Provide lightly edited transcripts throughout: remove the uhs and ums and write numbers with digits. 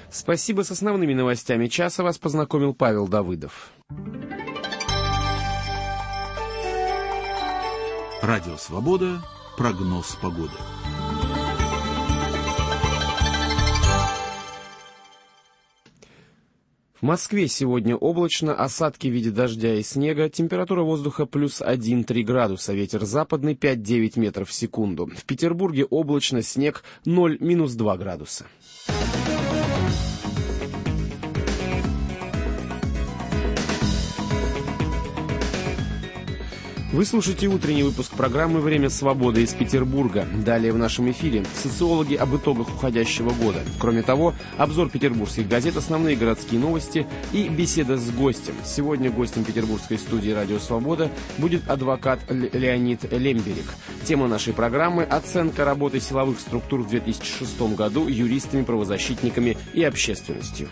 Спасибо. С основными новостями часа вас познакомил Павел Давыдов. Радио «Свобода». Прогноз погоды. В Москве сегодня облачно, осадки в виде дождя и снега, температура воздуха плюс 1-3 градуса, ветер западный 5-9 метров в секунду. В Петербурге облачно, снег 0-2 градуса. Вы слушаете утренний выпуск программы «Время свободы» из Петербурга. Далее в нашем эфире социологи об итогах уходящего года. Кроме того, обзор петербургских газет, основные городские новости и беседа с гостем. Сегодня гостем петербургской студии «Радио Свобода» будет адвокат Леонид Лемберик. Тема нашей программы – оценка работы силовых структур в 2006 году юристами, правозащитниками и общественностью.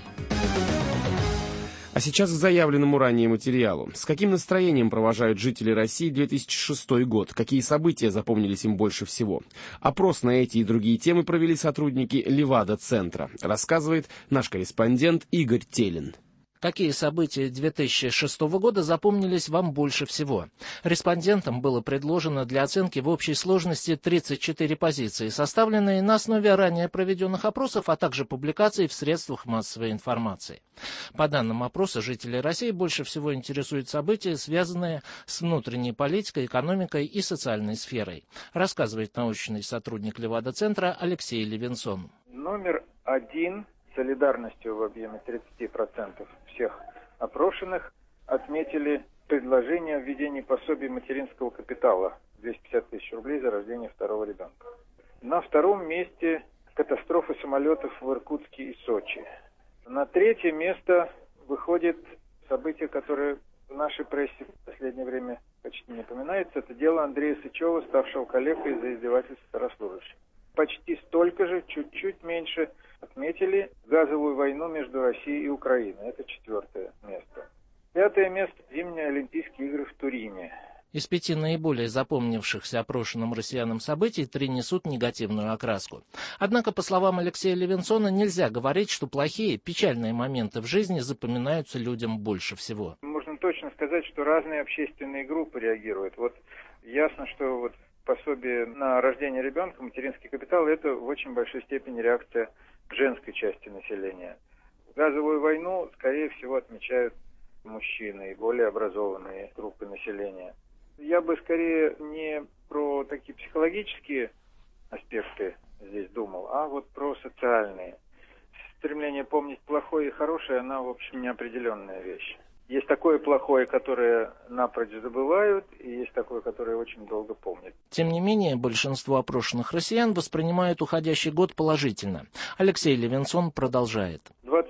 А сейчас к заявленному ранее материалу. С каким настроением провожают жители России 2006 год? Какие события запомнились им больше всего? Опрос на эти и другие темы провели сотрудники Левада-центра. Рассказывает наш корреспондент Игорь Телин. Какие события 2006 года запомнились вам больше всего? Респондентам было предложено для оценки в общей сложности 34 позиции, составленные на основе ранее проведенных опросов, а также публикаций в средствах массовой информации. По данным опроса, жители России больше всего интересуют события, связанные с внутренней политикой, экономикой и социальной сферой, рассказывает научный сотрудник Левада-центра Алексей Левинсон. Номер один солидарностью в объеме 30% всех опрошенных отметили предложение о введении пособий материнского капитала 250 тысяч рублей за рождение второго ребенка. На втором месте катастрофы самолетов в Иркутске и Сочи. На третье место выходит событие, которое в нашей прессе в последнее время почти не упоминается. Это дело Андрея Сычева, ставшего калекой из-за издевательств старослужащих. Почти столько же, чуть-чуть меньше, отметили газовую войну между Россией и Украиной. Это 4-е место. 5-е место – зимние Олимпийские игры в Турине. Из 5 наиболее запомнившихся опрошенным россиянам событий 3 несут негативную окраску. Однако, по словам Алексея Левинсона, нельзя говорить, что плохие, печальные моменты в жизни запоминаются людям больше всего. Можно точно сказать, что разные общественные группы реагируют. Вот ясно, что пособие на рождение ребенка, материнский капитал, это в очень большой степени реакция женской части населения. Газовую войну, скорее всего, отмечают мужчины и более образованные группы населения. Я бы скорее не про такие психологические аспекты здесь думал, а про социальные. Стремление помнить плохое и хорошее, она, в общем, неопределенная вещь. Есть такое плохое, которое напрочь забывают, и есть такое, которое очень долго помнят. Тем не менее, большинство опрошенных россиян воспринимают уходящий год положительно. Алексей Левинсон продолжает.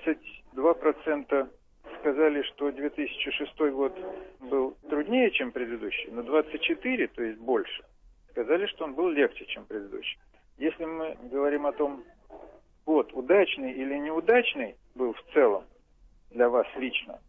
22% сказали, что 2006 год был труднее, чем предыдущий, но 24%, то есть больше, сказали, что он был легче, чем предыдущий. Если мы говорим о том, год удачный или неудачный был в целом для вас лично,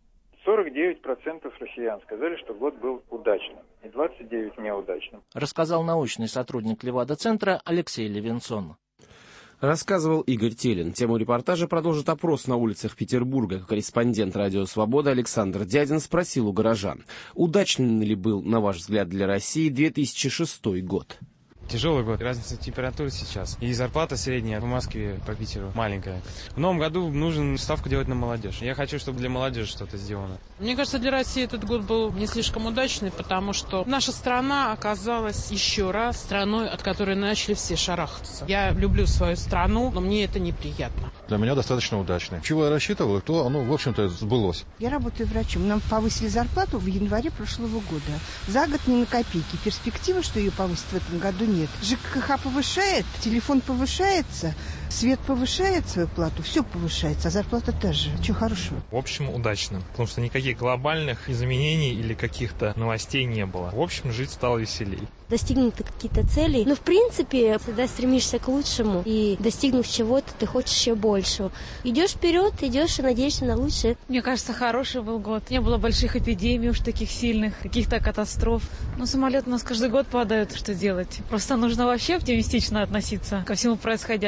49% россиян сказали, что год был удачным, и 29% неудачным. Рассказал научный сотрудник Левада-центра Алексей Левинсон. Рассказывал Игорь Телин. Тему репортажа продолжит опрос на улицах Петербурга. Корреспондент «Радио Свобода» Александр Дядин спросил у горожан, удачным ли был, на ваш взгляд, для России 2006 год? Тяжелый год. Разница температуры сейчас. И зарплата средняя в Москве по Питеру маленькая. В новом году нужно ставку делать на молодежь. Я хочу, чтобы для молодежи что-то сделано. Мне кажется, для России этот год был не слишком удачный, потому что наша страна оказалась еще раз страной, от которой начали все шарахаться. Я люблю свою страну, но мне это неприятно. Для меня достаточно удачный. Чего я рассчитывал, то оно, в общем-то, сбылось. Я работаю врачом. Нам повысили зарплату в январе прошлого года. За год ни на копейки. Перспективы, что ее повысят в этом году, нет. ЖКХ повышает, телефон повышается, свет повышает свою плату, все повышается, а зарплата та же. Чего хорошего? В общем, удачно, потому что никаких глобальных изменений или каких-то новостей не было. В общем, жить стало веселей. Достигнуты какие-то цели, но в принципе всегда стремишься к лучшему, и достигнув чего-то, ты хочешь еще большего. Идешь вперед, идешь и надеешься на лучшее. Мне кажется, хороший был год. Не было больших эпидемий уж таких сильных, каких-то катастроф. Но самолет у нас каждый год падает, что делать? Просто нужно вообще оптимистично относиться ко всему происходящему. Даже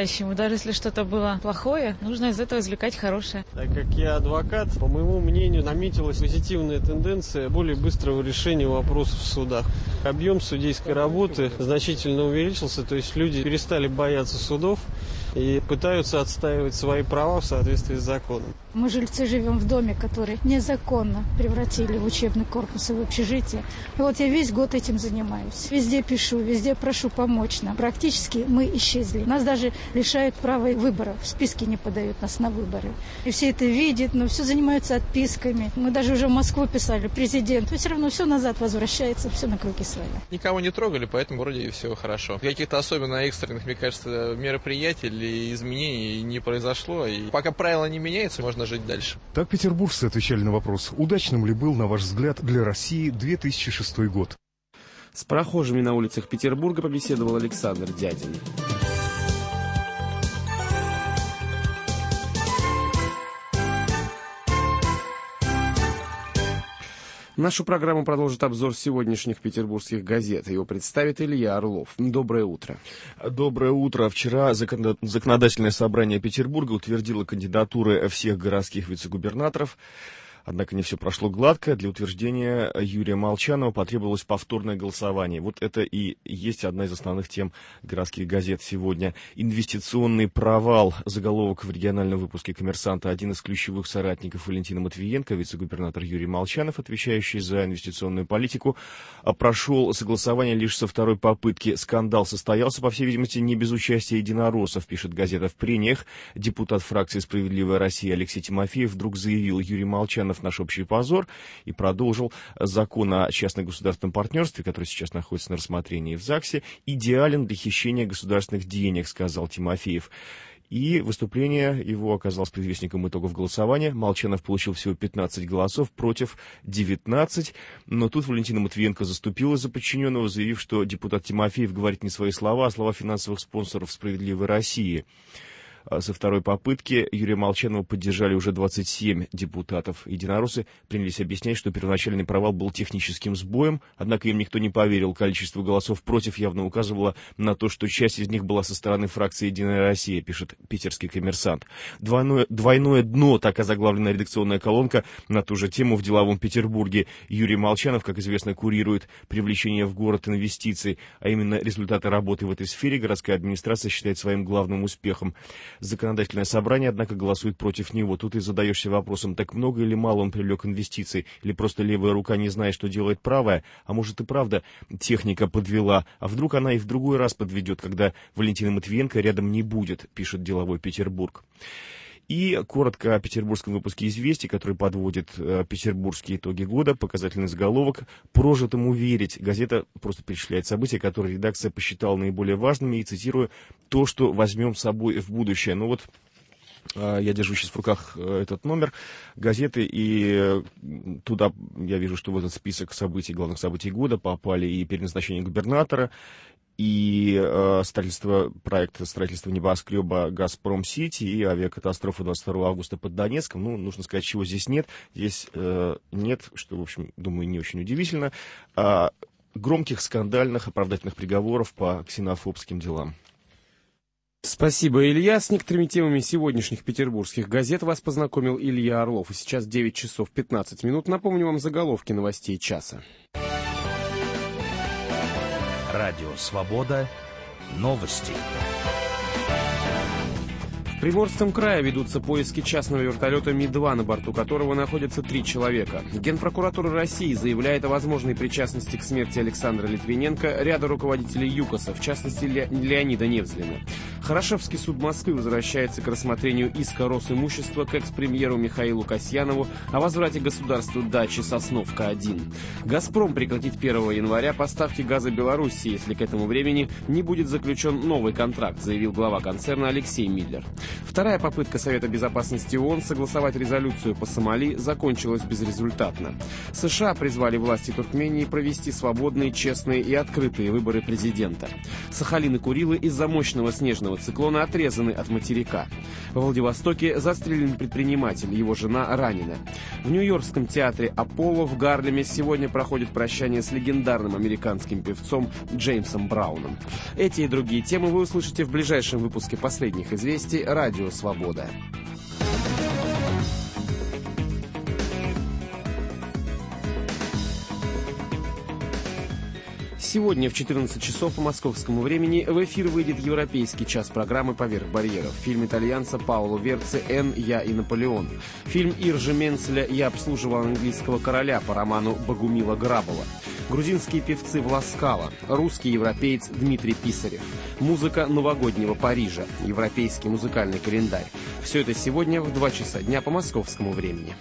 Даже если что-то было плохое, нужно из этого извлекать хорошее. Так как я адвокат, по моему мнению, наметилась позитивная тенденция более быстрого решения вопросов в судах. Объем судейской работы значительно увеличился, то есть люди перестали бояться судов и пытаются отстаивать свои права в соответствии с законом. Мы, жильцы, живем в доме, который незаконно превратили в учебный корпус и в общежитие. И вот я весь год этим занимаюсь. Везде пишу, везде прошу помочь нам. Практически мы исчезли. Нас даже лишают права выбора. В списке не подают нас на выборы. И все это видят, но все занимаются отписками. Мы даже уже в Москву писали, президент. Но все равно все назад возвращается, все на круги своя. Никого не трогали, поэтому вроде и все хорошо. Каких-то особенно экстренных, мне кажется, мероприятий или изменений не произошло. И пока правила не меняются, можно жить дальше. Так петербуржцы отвечали на вопрос, удачным ли был, на ваш взгляд, для России 2006 год. С прохожими на улицах Петербурга побеседовал Александр Дядин. Нашу программу продолжит обзор сегодняшних петербургских газет. Его представит Илья Орлов. Доброе утро. Доброе утро. Вчера законодательное собрание Петербурга утвердило кандидатуры всех городских вице-губернаторов. Однако не все прошло гладко. Для утверждения Юрия Молчанова потребовалось повторное голосование. Вот это и есть одна из основных тем городских газет сегодня. Инвестиционный провал. Заголовок в региональном выпуске «Коммерсанта». Один из ключевых соратников Валентина Матвиенко, вице-губернатор Юрий Молчанов, отвечающий за инвестиционную политику, прошел согласование лишь со второй попытки. Скандал состоялся, по всей видимости, не без участия единороссов, пишет газета. В прениях депутат фракции «Справедливая Россия» Алексей Тимофеев вдруг заявил: Юрий Молчанов — наш общий позор, и продолжил: закон о частно-государственном партнерстве, который сейчас находится на рассмотрении в ЗАГСе, идеален для хищения государственных денег, сказал Тимофеев. И выступление его оказалось предвестником итогов голосования. Молчанов получил всего 15 голосов против 19. Но тут Валентина Матвиенко заступилась за подчиненного, заявив, что депутат Тимофеев говорит не свои слова, а слова финансовых спонсоров «Справедливой России». Со второй попытки Юрия Молчанова поддержали уже 27 депутатов. Единороссы принялись объяснять, что первоначальный провал был техническим сбоем, однако им никто не поверил. Количество голосов против явно указывало на то, что часть из них была со стороны фракции «Единая Россия», пишет питерский «Коммерсант». Двойное дно, так озаглавлена редакционная колонка на ту же тему в «Деловом Петербурге». Юрий Молчанов, как известно, курирует привлечение в город инвестиций, а именно результаты работы в этой сфере городская администрация считает своим главным успехом. Законодательное собрание, однако, голосует против него. Тут и задаешься вопросом, так много или мало он привлек инвестиций, или просто левая рука не знает, что делает правая, а может и правда техника подвела, а вдруг она и в другой раз подведет, когда Валентина Матвиенко рядом не будет, пишет «Деловой Петербург». И коротко о петербургском выпуске «Известий», который подводит петербургские итоги года. Показательный заголовок: «Прожитому верить». Газета просто перечисляет события, которые редакция посчитала наиболее важными, и цитирую: «То, что возьмем с собой в будущее». Ну вот, я держу сейчас в руках этот номер газеты, и туда я вижу, что в этот список событий, главных событий года попали и переназначение губернатора, и проект строительства небоскреба «Газпром-Сити», и авиакатастрофа 22 августа под Донецком. Ну, нужно сказать, чего здесь нет. Здесь нет, что, в общем, думаю, не очень удивительно, громких, скандальных, оправдательных приговоров по ксенофобским делам. Спасибо, Илья. С некоторыми темами сегодняшних петербургских газет вас познакомил Илья Орлов. И сейчас 9 часов 15 минут. Напомню вам заголовки новостей часа. Радио «Свобода». Новости. В Приморском крае ведутся поиски частного вертолета Ми-2, на борту которого находятся 3 человека. Генпрокуратура России заявляет о возможной причастности к смерти Александра Литвиненко ряда руководителей ЮКОСа, в частности Леонида Невзлина. Хорошевский суд Москвы возвращается к рассмотрению иска Росимущества к экс-премьеру Михаилу Касьянову о возврате государству дачи Сосновка-1. «Газпром» прекратит 1 января поставки газа Белоруссии, если к этому времени не будет заключен новый контракт, заявил глава концерна Алексей Миллер. Вторая попытка Совета Безопасности ООН согласовать резолюцию по Сомали закончилась безрезультатно. США призвали власти Туркмении провести свободные, честные и открытые выборы президента. Сахалин и Курилы из-за мощного снежного циклона отрезаны от материка. Во Владивостоке застрелен предприниматель, его жена ранена. В Нью-Йоркском театре «Аполло» в Гарлеме сегодня проходит прощание с легендарным американским певцом Джеймсом Брауном. Эти и другие темы вы услышите в ближайшем выпуске «Последних известий» «Радио Свобода». Сегодня в 14 часов по московскому времени в эфир выйдет европейский час программы «Поверх барьеров». Фильм итальянца Паоло Верци «Энн, я и Наполеон». Фильм Иржи Менцеля «Я обслуживал английского короля» по роману Богумила Грабова. Грузинские певцы Власкала, русский европеец Дмитрий Писарев. Музыка новогоднего Парижа, европейский музыкальный календарь. Все это сегодня в 2 часа дня по московскому времени.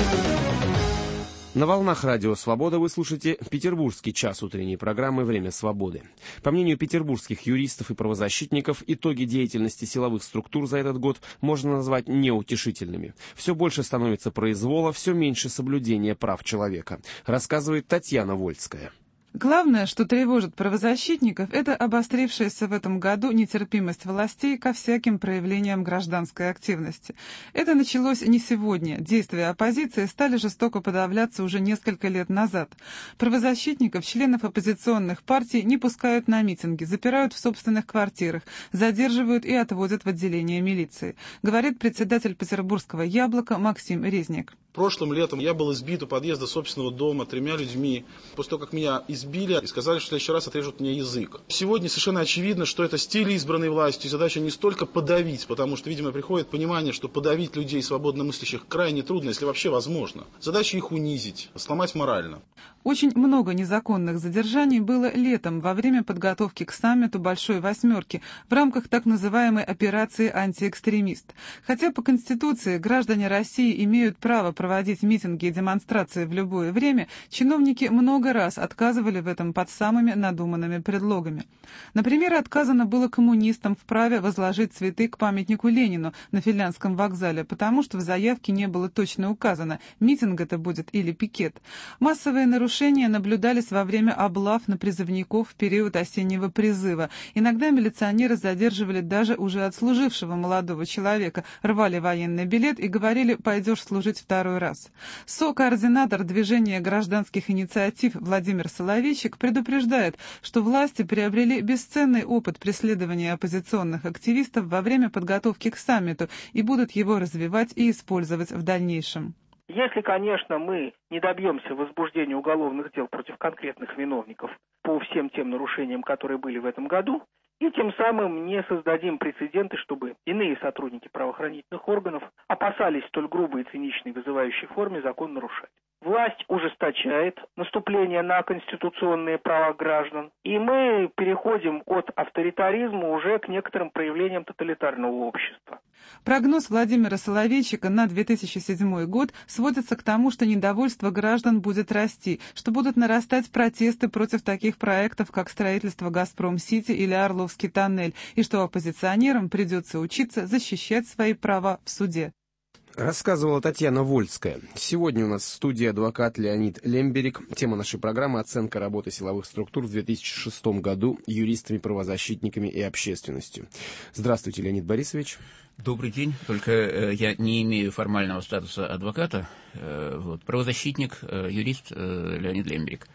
На волнах «Радио Свобода» вы слушаете петербургский час утренней программы «Время свободы». По мнению петербургских юристов и правозащитников, итоги деятельности силовых структур за этот год можно назвать неутешительными. Все больше становится произвола, все меньше соблюдения прав человека, рассказывает Татьяна Вольская. Главное, что тревожит правозащитников, это обострившаяся в этом году нетерпимость властей ко всяким проявлениям гражданской активности. Это началось не сегодня. Действия оппозиции стали жестоко подавляться уже несколько лет назад. Правозащитников, членов оппозиционных партий не пускают на митинги, запирают в собственных квартирах, задерживают и отводят в отделение милиции, говорит председатель петербургского «Яблока» Максим Резник. Прошлым летом я был избит у подъезда собственного дома 3 людьми. После того, как меня избили и сказали, что в следующий раз отрежут мне язык. Сегодня совершенно очевидно, что это стиль избранной властью. И задача не столько подавить, потому что, видимо, приходит понимание, что подавить людей свободно мыслящих крайне трудно, если вообще возможно. Задача их унизить, сломать морально. Очень много незаконных задержаний было летом во время подготовки к саммиту Большой Восьмерки в рамках так называемой операции «Антиэкстремист». Хотя по Конституции граждане России имеют право проводить митинги и демонстрации в любое время, чиновники много раз отказывали в этом под самыми надуманными предлогами. Например, отказано было коммунистам в праве возложить цветы к памятнику Ленину на Финляндском вокзале, потому что в заявке не было точно указано, митинг это будет или пикет. Массовые нарушения наблюдались во время облав на призывников в период осеннего призыва. Иногда милиционеры задерживали даже уже отслужившего молодого человека, рвали военный билет и говорили «пойдешь служить второй раз». Сокоординатор движения гражданских инициатив Владимир Соловейчик предупреждает, что власти приобрели бесценный опыт преследования оппозиционных активистов во время подготовки к саммиту и будут его развивать и использовать в дальнейшем. Если, конечно, мы не добьемся возбуждения уголовных дел против конкретных виновников по всем тем нарушениям, которые были в этом году, и тем самым не создадим прецеденты, чтобы иные сотрудники правоохранительных органов опасались столь грубой и циничной вызывающей форме закон нарушать. Власть ужесточает наступление на конституционные права граждан, и мы переходим от авторитаризма уже к некоторым проявлениям тоталитарного общества. Прогноз Владимира Соловейчика на 2007 год сводится к тому, что недовольство граждан будет расти, что будут нарастать протесты против таких проектов, как строительство «Газпром-Сити» или «Орловский тоннель», и что оппозиционерам придется учиться защищать свои права в суде. Рассказывала Татьяна Вольская. Сегодня у нас в студии адвокат Леонид Лемберик. Тема нашей программы — оценка работы силовых структур в 2006 году юристами, правозащитниками и общественностью. Здравствуйте, Леонид Борисович. Добрый день. Только я не имею формального статуса адвоката. Правозащитник, юрист Леонид Лемберик.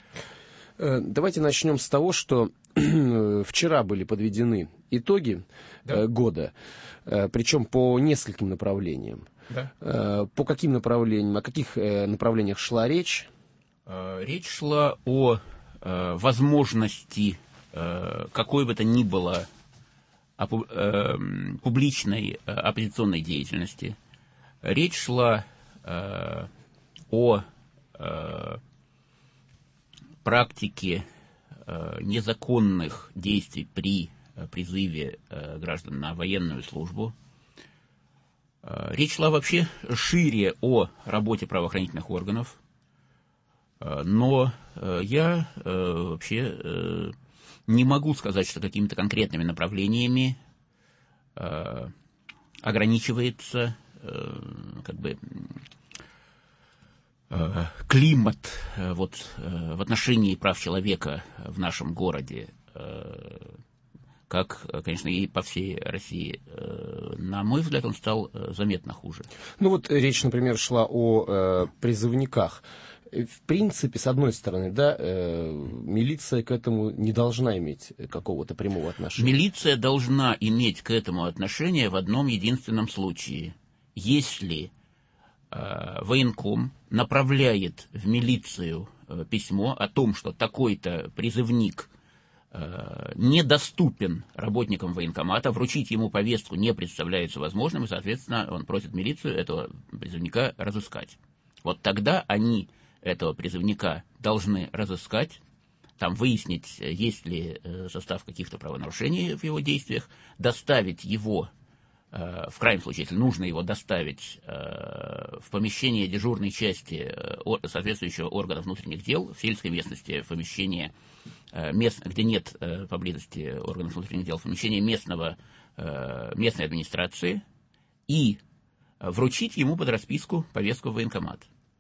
Давайте начнем с того, что вчера были подведены итоги года, причем по нескольким направлениям. Да. По каким направлениям, о каких направлениях шла речь? Речь шла о возможности какой бы то ни было публичной оппозиционной деятельности. Речь шла о практике незаконных действий при призыве граждан на военную службу. Речь шла вообще шире о работе правоохранительных органов, но я вообще не могу сказать, что какими-то конкретными направлениями ограничивается климат в отношении прав человека в нашем городе, как, конечно, и по всей России. На мой взгляд, он стал заметно хуже. Ну вот речь, например, шла о призывниках. В принципе, с одной стороны, да, милиция к этому не должна иметь какого-то прямого отношения. Милиция должна иметь к этому отношение в одном единственном случае. Если военком направляет в милицию письмо о том, что такой-то призывник недоступен работникам военкомата, вручить ему повестку не представляется возможным, и, соответственно, он просит милицию этого призывника разыскать. Вот тогда они этого призывника должны разыскать, там выяснить, есть ли состав каких-то правонарушений в его действиях, доставить его, в крайнем случае, если нужно его доставить в помещение дежурной части соответствующего органа внутренних дел, в сельской местности, в помещение, где нет поблизости органов внутренних дел, в помещение местной администрации, и вручить ему под расписку повестку в военкомат.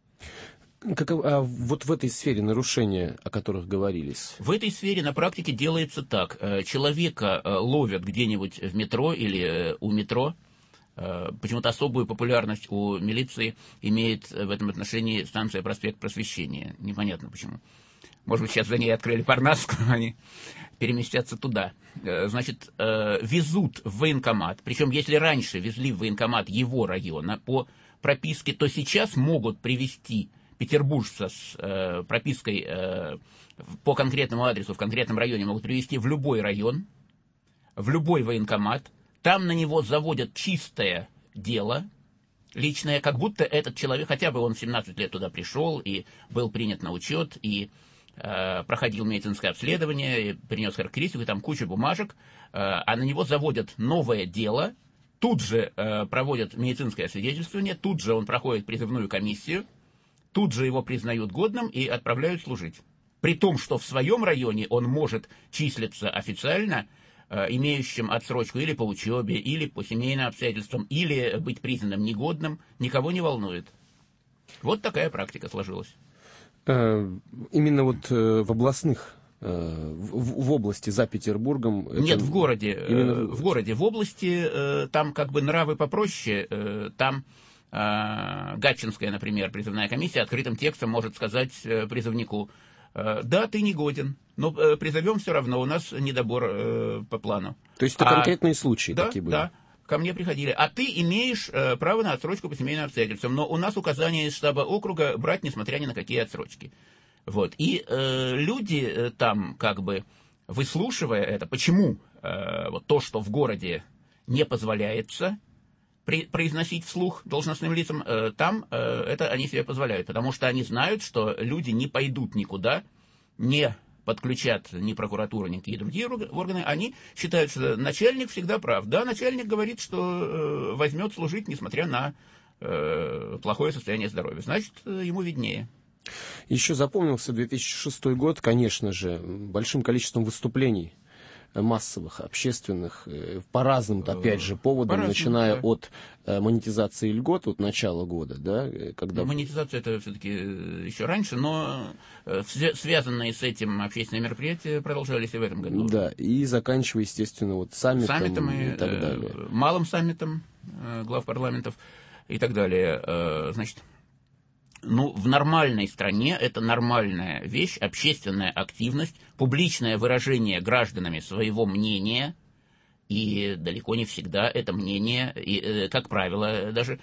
Вот в этой сфере нарушения, о которых говорились? В этой сфере на практике делается так. Человека ловят где-нибудь в метро или у метро. Почему-то особую популярность у милиции имеет в этом отношении станция «Проспект Просвещения». Непонятно почему. Может быть, сейчас за ней открыли Парнасскую, они переместятся туда. Значит, везут в военкомат. Причем, если раньше везли в военкомат его района по прописке, то сейчас могут привезти петербуржца с пропиской по конкретному адресу в конкретном районе, могут привезти в любой район, в любой военкомат. Там на него заводят чистое дело личное, как будто этот человек, хотя бы он 17 лет туда пришел и был принят на учет, и проходил медицинское обследование, и принес характеристику, и там куча бумажек, а на него заводят новое дело, тут же проводят медицинское освидетельствование, тут же он проходит призывную комиссию, тут же его признают годным и отправляют служить. При том, что в своем районе он может числиться официально, имеющим отсрочку или по учебе, или по семейным обстоятельствам, или быть признанным негодным, никого не волнует. Вот такая практика сложилась. Именно вот в областных, в области за Петербургом... Нет, в городе. В городе. В области там как бы нравы попроще, там... Гатчинская, например, призывная комиссия открытым текстом может сказать призывнику: да, ты не годен, но призовем все равно, у нас недобор по плану. То есть это конкретные случаи такие были? Да, ко мне приходили. А ты имеешь право на отсрочку по семейным обстоятельствам, но у нас указание из штаба округа брать, несмотря ни на какие отсрочки. Вот. И люди там, как бы выслушивая это, почему вот то, что в городе не позволяется произносить вслух должностным лицам, там это они себе позволяют, потому что они знают, что люди не пойдут никуда, не подключат ни прокуратуру, ни какие другие органы, они считают, что начальник всегда прав. Да, начальник говорит, что возьмет служить, несмотря на плохое состояние здоровья, значит, ему виднее. Еще запомнился 2006 год, конечно же, большим количеством выступлений массовых, общественных, по разным, опять же, поводам, начиная от монетизации льгот от начала года, да, когда... Монетизация это все-таки еще раньше, но связанные с этим общественные мероприятия продолжались и в этом году. Да, и заканчивая, естественно, вот саммитом и так далее. Малым саммитом глав парламентов и так далее. Значит, ну, в нормальной стране это нормальная вещь, общественная активность, публичное выражение гражданами своего мнения, и далеко не всегда это мнение, и, как правило, даже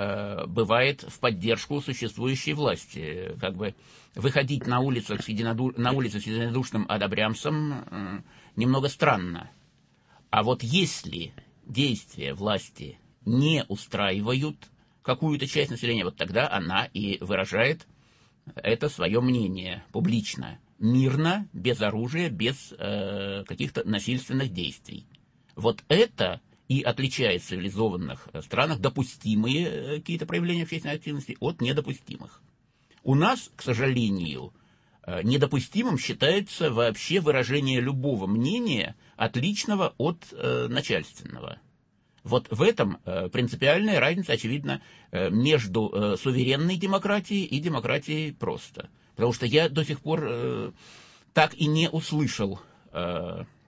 бывает в поддержку существующей власти. Как бы выходить на улицу с единодушным одобрямцем немного странно. А вот если действия власти не устраивают какую-то часть населения, вот тогда она и выражает это свое мнение публично, мирно, без оружия, без каких-то насильственных действий. Вот это и отличает в цивилизованных странах допустимые какие-то проявления общественной активности от недопустимых. У нас, к сожалению, недопустимым считается вообще выражение любого мнения, отличного от начальственного. Вот в этом принципиальная разница, очевидно, между суверенной демократией и демократией просто. Потому что я до сих пор так и не услышал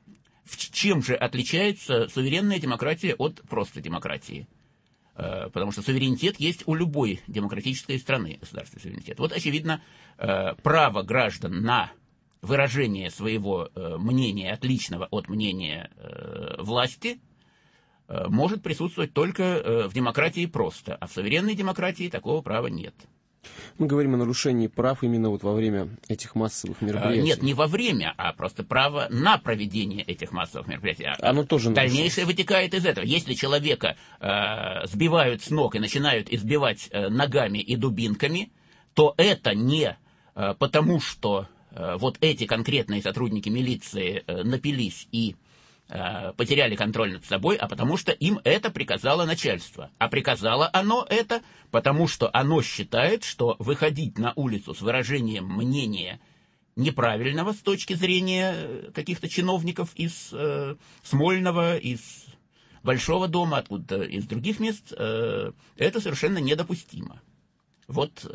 чем же отличается суверенная демократия от просто демократии? Потому что суверенитет есть у любой демократической страны, государственный суверенитет. Вот, очевидно, право граждан на выражение своего мнения, отличного от мнения власти, может присутствовать только в демократии просто, а в суверенной демократии такого права нет. Мы говорим о нарушении прав именно вот во время этих массовых мероприятий. Нет, не во время, а просто право на проведение этих массовых мероприятий. Оно тоже дальнейшее вытекает из этого. Если человека сбивают с ног и начинают избивать ногами и дубинками, то это не потому, что вот эти конкретные сотрудники милиции напились и потеряли контроль над собой, а потому что им это приказало начальство. А приказало оно это, потому что оно считает, что выходить на улицу с выражением мнения неправильного с точки зрения каких-то чиновников из Смольного, из Большого дома, откуда из других мест, это совершенно недопустимо. Вот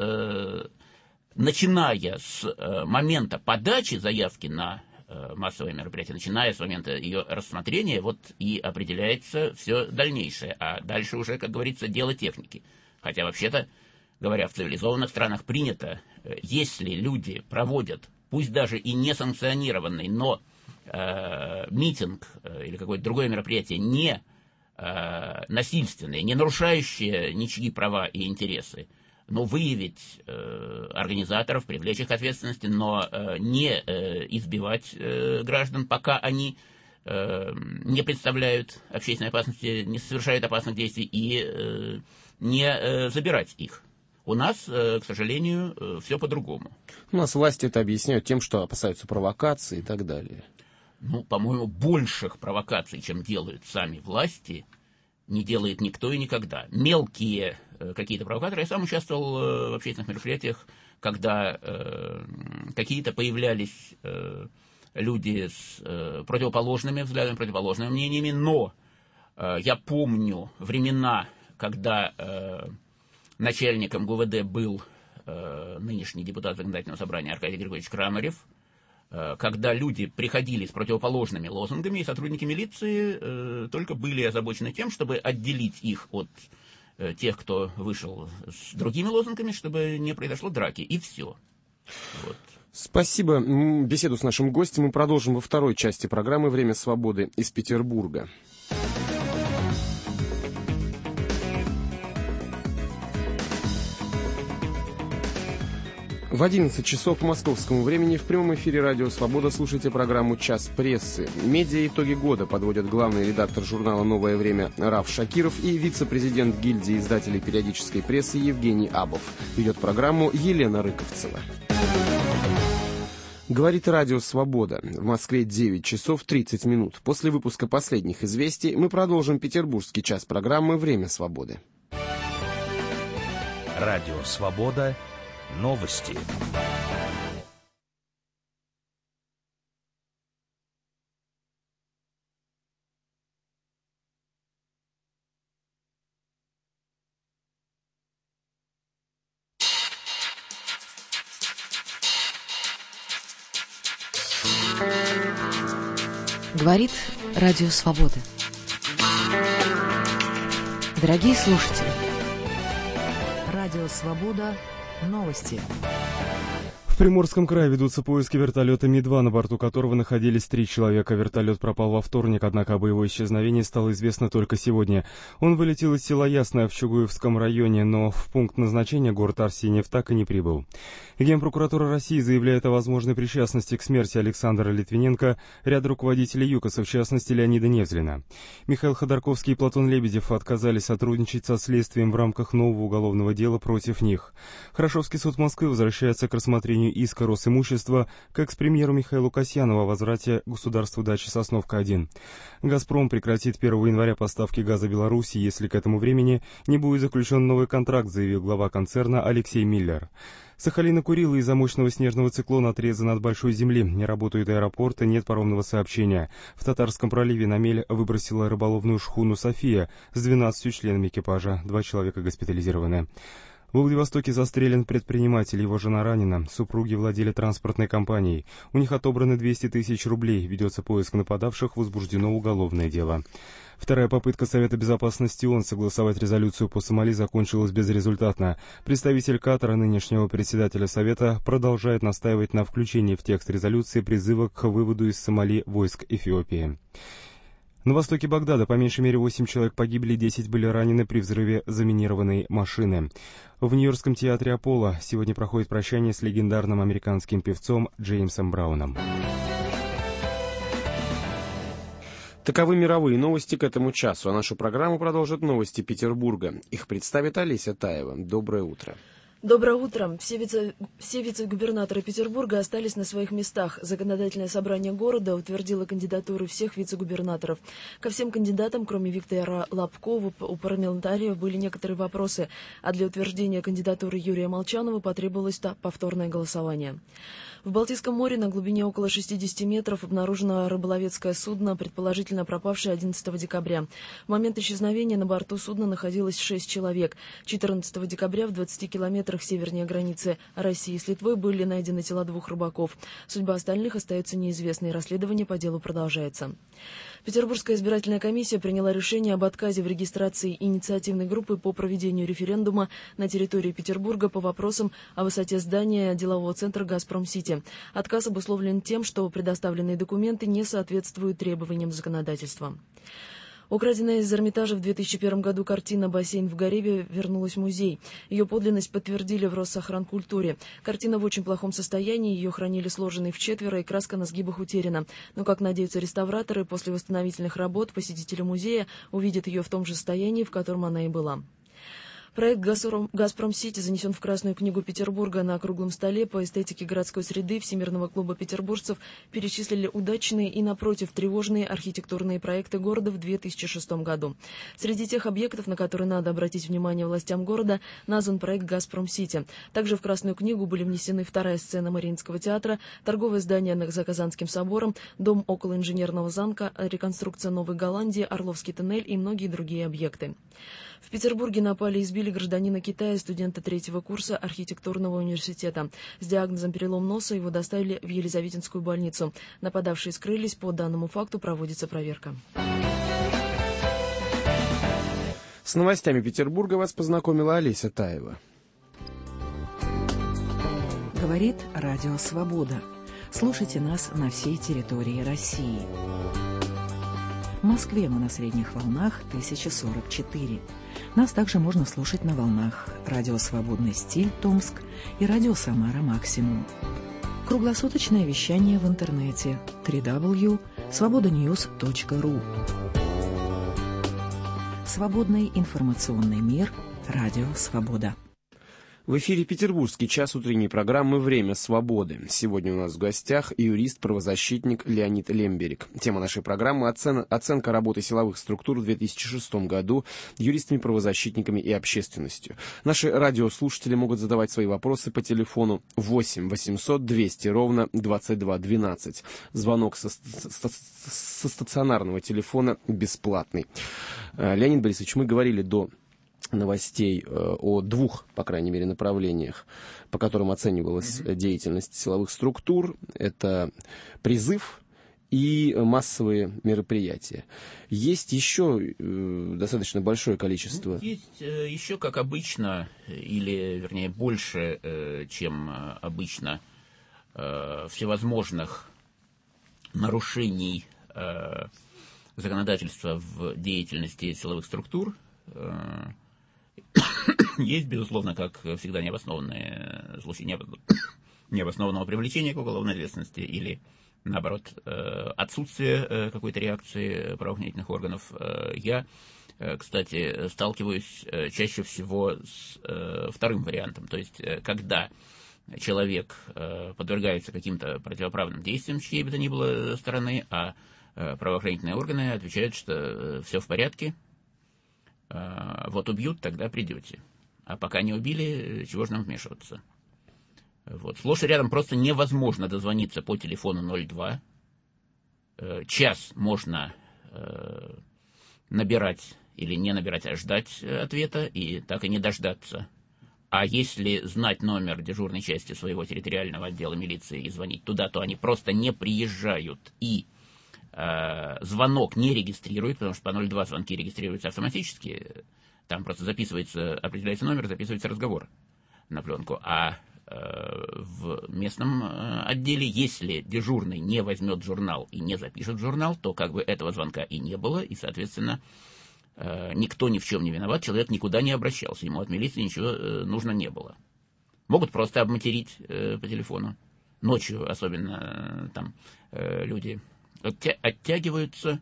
начиная с момента подачи заявки на массовое мероприятие, начиная с момента ее рассмотрения, вот и определяется все дальнейшее. А дальше уже, как говорится, дело техники. Хотя, вообще-то, говоря, в цивилизованных странах принято, если люди проводят, пусть даже и несанкционированный, но митинг или какое-то другое мероприятие не насильственное, не нарушающее ничьи права и интересы, но выявить организаторов, привлечь их к ответственности, но не избивать граждан, пока они не представляют общественной опасности, не совершают опасных действий, и не забирать их. У нас, к сожалению, все по-другому. У нас власти это объясняют тем, что опасаются провокаций и так далее. Ну, по-моему, больших провокаций, чем делают сами власти, не делает никто и никогда. Мелкие какие-то провокаторы. Я сам участвовал в общественных мероприятиях, когда какие-то появлялись люди с противоположными взглядами, противоположными мнениями, но я помню времена, когда начальником ГУВД был нынешний депутат Законодательного собрания Аркадий Григорьевич Крамарев, когда люди приходили с противоположными лозунгами, и сотрудники милиции только были озабочены тем, чтобы отделить их от тех, кто вышел с другими лозунгами, чтобы не произошло драки, и все. Вот. Спасибо. Беседу с нашим гостем мы продолжим во второй части программы «Время свободы» из Петербурга. В 11 часов по московскому времени в прямом эфире «Радио Свобода» слушайте программу «Час прессы». Медиа итоги года подводят главный редактор журнала «Новое время» Раф Шакиров и вице-президент гильдии издателей периодической прессы Евгений Абов. Ведет программу Елена Рыковцева. Говорит «Радио Свобода». В Москве 9 часов 30 минут. После выпуска последних известий мы продолжим петербургский час программы «Время свободы». «Радио Свобода». Новости. Говорит «Радио Свобода». Дорогие слушатели, «Радио Свобода». Новости. В Приморском крае ведутся поиски вертолета Ми-2, на борту которого находились 3 человека. Вертолет пропал во вторник, однако об его исчезновении стало известно только сегодня. Он вылетел из села Ясное в Чугуевском районе, но в пункт назначения город Арсеньев так и не прибыл. Генпрокуратура России заявляет о возможной причастности к смерти Александра Литвиненко ряда руководителей ЮКОСа, в частности Леонида Невзлина. Михаил Ходорковский и Платон Лебедев отказались сотрудничать со следствием в рамках нового уголовного дела против них. Хорошевский суд Москвы возвращается к рассмотрению иска Росимущества к экс-премьеру Михаилу Касьянову о возврате государству дачи Сосновка-1. «Газпром» прекратит 1 января поставки газа Беларуси, если к этому времени не будет заключен новый контракт, заявил глава концерна Алексей Миллер. Сахалин окурила из-за мощного снежного циклона, отрезан от большой земли. Не работают аэропорты, нет паромного сообщения. В Татарском проливе на мель выбросила рыболовную шхуну «София» с 12 членами экипажа. 2 человека госпитализированы. В Владивостоке застрелен предприниматель, его жена ранена. Супруги владели транспортной компанией. У них отобраны 200 тысяч рублей. Ведется поиск нападавших, возбуждено уголовное дело. Вторая попытка Совета Безопасности ООН согласовать резолюцию по Сомали закончилась безрезультатно. Представитель Катара, нынешнего председателя Совета, продолжает настаивать на включении в текст резолюции призыва к выводу из Сомали войск Эфиопии. На востоке Багдада по меньшей мере 8 человек погибли, 10 были ранены при взрыве заминированной машины. В Нью-Йоркском театре Аполло сегодня проходит прощание с легендарным американским певцом Джеймсом Брауном. Таковы мировые новости к этому часу, а нашу программу продолжат новости Петербурга. Их представит Олеся Таева. Доброе утро. Доброе утро. Все вице-губернаторы Петербурга остались на своих местах. Законодательное собрание города утвердило кандидатуры всех вице-губернаторов. Ко всем кандидатам, кроме Виктора Лобкова, у парламентариев были некоторые вопросы, а для утверждения кандидатуры Юрия Молчанова потребовалось повторное голосование. В Балтийском море на глубине около 60 метров обнаружено рыболовецкое судно, предположительно пропавшее 11 декабря. В момент исчезновения на борту судна находилось 6 человек. 14 декабря в 20 километрах севернее границы России с Литвой были найдены тела 2 рыбаков. Судьба остальных остается неизвестной. Расследование по делу продолжается. Петербургская избирательная комиссия приняла решение об отказе в регистрации инициативной группы по проведению референдума на территории Петербурга по вопросам о высоте здания делового центра «Газпром-Сити». Отказ обусловлен тем, что предоставленные документы не соответствуют требованиям законодательства. Украденная из Эрмитажа в 2001 году картина «Бассейн в Гарибе» вернулась в музей. Ее подлинность подтвердили в Россохранкультуре. Картина в очень плохом состоянии, ее хранили сложенной вчетверо, и краска на сгибах утеряна. Но, как надеются реставраторы, после восстановительных работ посетители музея увидят ее в том же состоянии, в котором она и была. Проект «Газпром-Сити» занесен в Красную книгу Петербурга. На круглом столе по эстетике городской среды Всемирного клуба петербуржцев перечислили удачные и, напротив, тревожные архитектурные проекты города в 2006 году. Среди тех объектов, на которые надо обратить внимание властям города, назван проект «Газпром-Сити». Также в Красную книгу были внесены 2-я сцена Мариинского театра, торговое здание за Казанским собором, дом около инженерного замка, реконструкция Новой Голландии, Орловский туннель и многие другие объекты. В Петербурге напали и избили гражданина Китая, студента 3-го курса архитектурного университета. С диагнозом перелом носа его доставили в Елизаветинскую больницу. Нападавшие скрылись. По данному факту проводится проверка. С новостями Петербурга вас познакомила Олеся Таева. Говорит Радио Свобода. Слушайте нас на всей территории России. В Москве мы на средних волнах 1044. Нас также можно слушать на волнах радио «Свободный стиль» Томск и радио «Самара Максимум». Круглосуточное вещание в интернете www.svobodanews.ru. Свободный информационный мир. Радио «Свобода». В эфире Петербургский час утренней программы «Время свободы». Сегодня у нас в гостях юрист-правозащитник Леонид Лемберик. Тема нашей программы – оценка работы силовых структур в 2006 году юристами, правозащитниками и общественностью. Наши радиослушатели могут задавать свои вопросы по телефону 8 800 200 ровно 22 12. Звонок со стационарного телефона бесплатный. Леонид Борисович, мы говорили до новостей о 2, по крайней мере, направлениях, по которым оценивалась деятельность силовых структур. Это призыв и массовые мероприятия. Есть еще достаточно большое количество... Есть еще, как обычно, или, вернее, больше, чем обычно, всевозможных нарушений законодательства в деятельности силовых структур. Есть, безусловно, как всегда, необоснованные случаи необоснованного привлечения к уголовной ответственности или, наоборот, отсутствие какой-то реакции правоохранительных органов. Я, кстати, сталкиваюсь чаще всего с вторым вариантом, то есть когда человек подвергается каким-то противоправным действиям с чьей бы то ни было стороны, а правоохранительные органы отвечают, что все в порядке, вот убьют, тогда придете. А пока не убили, чего же нам вмешиваться? Вот. Сплошь и рядом просто невозможно дозвониться по телефону 02. Час можно набирать или не набирать, а ждать ответа, и так и не дождаться. А если знать номер дежурной части своего территориального отдела милиции и звонить туда, то они просто не приезжают и звонок не регистрируют, потому что по 02 звонки регистрируются автоматически. Там просто определяется номер, записывается разговор на пленку. А в местном отделе, если дежурный не возьмет журнал и не запишет журнал, то как бы этого звонка и не было, и, соответственно, никто ни в чем не виноват, человек никуда не обращался, ему от милиции ничего нужно не было. Могут просто обматерить по телефону. Ночью особенно там люди оттягиваются,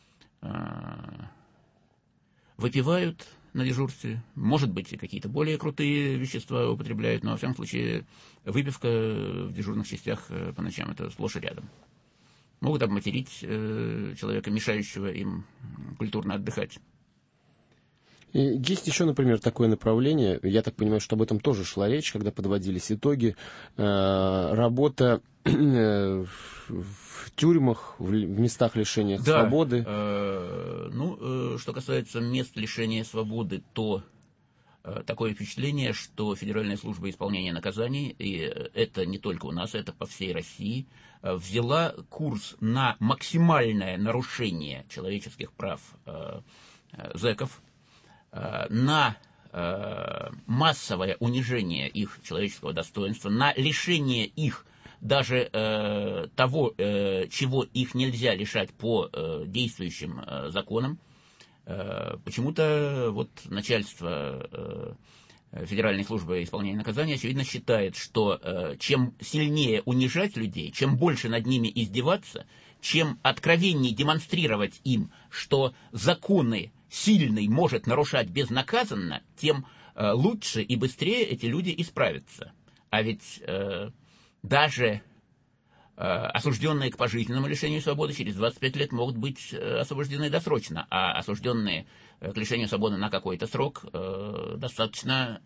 выпивают на дежурстве. Может быть, и какие-то более крутые вещества употребляют, но, во всяком случае, выпивка в дежурных частях по ночам – это сплошь и рядом. Могут обматерить человека, мешающего им культурно отдыхать. И есть еще, например, такое направление, я так понимаю, что об этом тоже шла речь, когда подводились итоги, работа в тюрьмах, в местах лишения свободы. Что касается мест лишения свободы, то такое впечатление, что Федеральная служба исполнения наказаний, и это не только у нас, это по всей России, взяла курс на максимальное нарушение человеческих прав зэков, на массовое унижение их человеческого достоинства, на лишение их даже того, чего их нельзя лишать по действующим законам. Почему-то вот начальство Федеральной службы исполнения наказания, очевидно, считает, что чем сильнее унижать людей, чем больше над ними издеваться, чем откровеннее демонстрировать им, что законы сильный может нарушать безнаказанно, тем лучше и быстрее эти люди исправятся. А ведь даже осужденные к пожизненному лишению свободы через 25 лет могут быть освобождены досрочно, а осужденные к лишению свободы на какой-то срок достаточно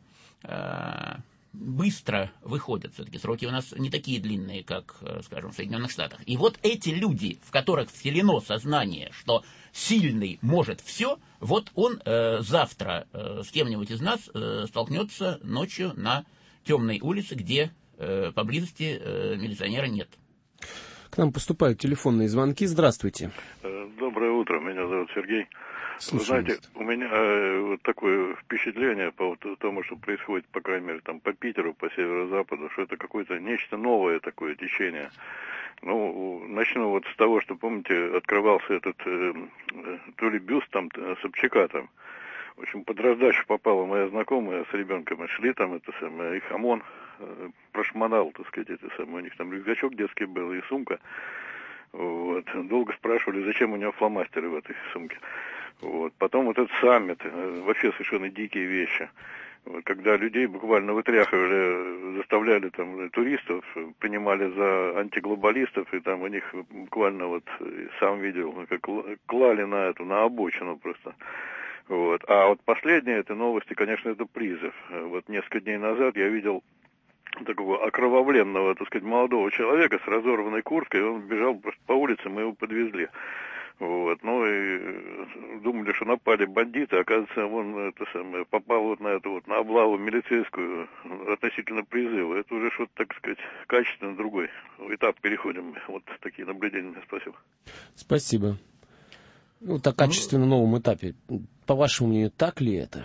быстро выходят. Все-таки сроки у нас не такие длинные, как, скажем, в Соединенных Штатах. И вот эти люди, в которых вселено сознание, что сильный может все, вот он завтра с кем-нибудь из нас столкнется ночью на темной улице, где поблизости милиционера нет. К нам поступают телефонные звонки. Здравствуйте. Доброе утро. Меня зовут Сергей. Слушаю. Вы знаете, у меня вот такое впечатление по тому, что происходит, по крайней мере, там по Питеру, по северо-западу, что это какое-то нечто новое такое течение. Ну, начну вот с того, что, помните, открывался этот то ли бюст там Собчака там. В общем, под раздачу попала моя знакомая с ребенком, мы шли там, это самое, их ОМОН прошмонал, так сказать, это самое, у них там рюкзачок детский был и сумка. Вот. Долго спрашивали, зачем у него фломастеры в этой сумке. Вот. Потом вот этот саммит, вообще совершенно дикие вещи. Вот. Когда людей буквально вытряхивали, заставляли там туристов, принимали за антиглобалистов, и там у них буквально вот, сам видел, как клали на обочину просто. Вот. А вот последние это новости, конечно, это призыв. Вот несколько дней назад я видел такого окровавленного, так сказать, молодого человека с разорванной курткой, он бежал просто по улице, мы его подвезли. Вот. Ну и думали, что напали бандиты, оказывается, он это самое, попал вот на эту вот, на облаву милицейскую относительно призыва. Это уже что-то, так сказать, качественно другой этап переходим. Вот такие наблюдения. Спасибо. Спасибо. Вот о качественно новом этапе. По вашему мнению, так ли это?